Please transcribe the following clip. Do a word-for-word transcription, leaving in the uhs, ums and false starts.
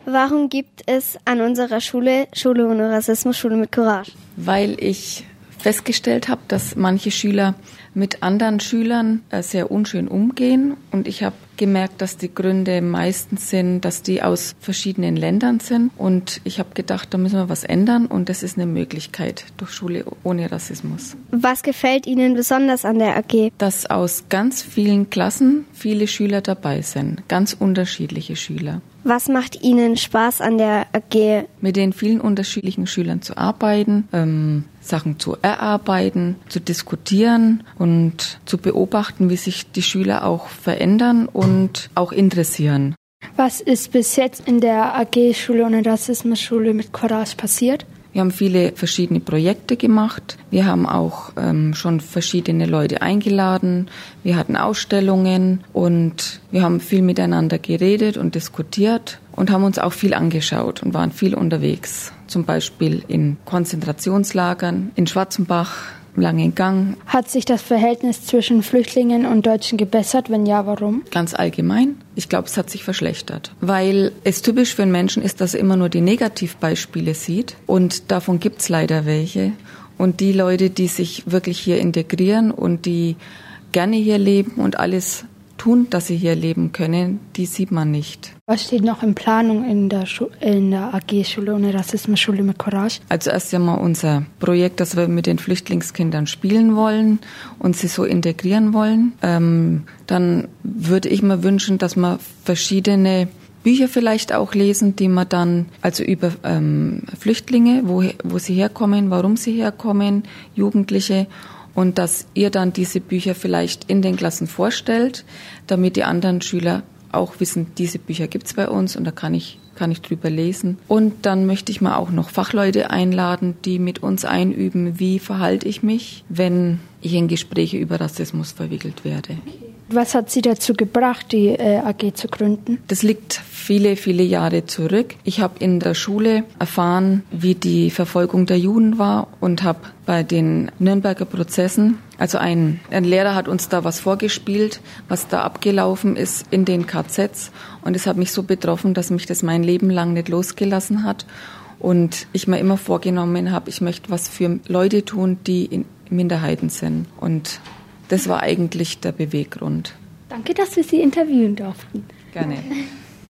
Warum gibt es an unserer Schule Schule ohne Rassismus, Schule mit Courage? Weil ich festgestellt habe, dass manche Schüler mit anderen Schülern sehr unschön umgehen. Und ich habe gemerkt, dass die Gründe meistens sind, dass die aus verschiedenen Ländern sind. Und ich habe gedacht, da müssen wir was ändern. Und das ist eine Möglichkeit durch Schule ohne Rassismus. Was gefällt Ihnen besonders an der A G? Dass aus ganz vielen Klassen viele Schüler dabei sind. Ganz unterschiedliche Schüler. Was macht Ihnen Spaß an der A G? Mit den vielen unterschiedlichen Schülern zu arbeiten, ähm, Sachen zu erarbeiten, zu diskutieren und zu beobachten, wie sich die Schüler auch verändern und auch interessieren. Was ist bis jetzt in der A G Schule ohne Rassismus, Schule mit Courage passiert? Wir haben viele verschiedene Projekte gemacht. Wir haben auch ähm, schon verschiedene Leute eingeladen. Wir hatten Ausstellungen und wir haben viel miteinander geredet und diskutiert und haben uns auch viel angeschaut und waren viel unterwegs. Zum Beispiel in Konzentrationslagern, in Schwarzenbach, im Langengang. Hat sich das Verhältnis zwischen Flüchtlingen und Deutschen gebessert? Wenn ja, warum? Ganz allgemein. Ich glaube, es hat sich verschlechtert, weil es typisch für einen Menschen ist, dass er immer nur die Negativbeispiele sieht und davon gibt es leider welche. Und die Leute, die sich wirklich hier integrieren und die gerne hier leben und alles tun, dass sie hier leben können, die sieht man nicht. Was steht noch in Planung in der, Schu- in der A G Schule ohne Rassismus, Schule mit Courage? Also erst einmal unser Projekt, dass wir mit den Flüchtlingskindern spielen wollen und sie so integrieren wollen. Ähm, dann würde ich mir wünschen, dass wir verschiedene Bücher vielleicht auch lesen, die man dann, also über ähm, Flüchtlinge, wo, wo sie herkommen, warum sie herkommen, Jugendliche, und dass ihr dann diese Bücher vielleicht in den Klassen vorstellt, damit die anderen Schüler auch wissen, diese Bücher gibt's bei uns und da kann ich, kann ich drüber lesen. Und dann möchte ich mal auch noch Fachleute einladen, die mit uns einüben, wie verhalte ich mich, wenn ich in Gespräche über Rassismus verwickelt werde. Was hat Sie dazu gebracht, die äh, A G zu gründen? Das liegt viele, viele Jahre zurück. Ich habe in der Schule erfahren, wie die Verfolgung der Juden war und habe bei den Nürnberger Prozessen, also ein, ein Lehrer hat uns da was vorgespielt, was da abgelaufen ist in den K Zs. Und es hat mich so betroffen, dass mich das mein Leben lang nicht losgelassen hat. Und ich mir immer vorgenommen habe, ich möchte was für Leute tun, die in Minderheiten sind. Und das war eigentlich der Beweggrund. Danke, dass wir Sie interviewen durften. Gerne.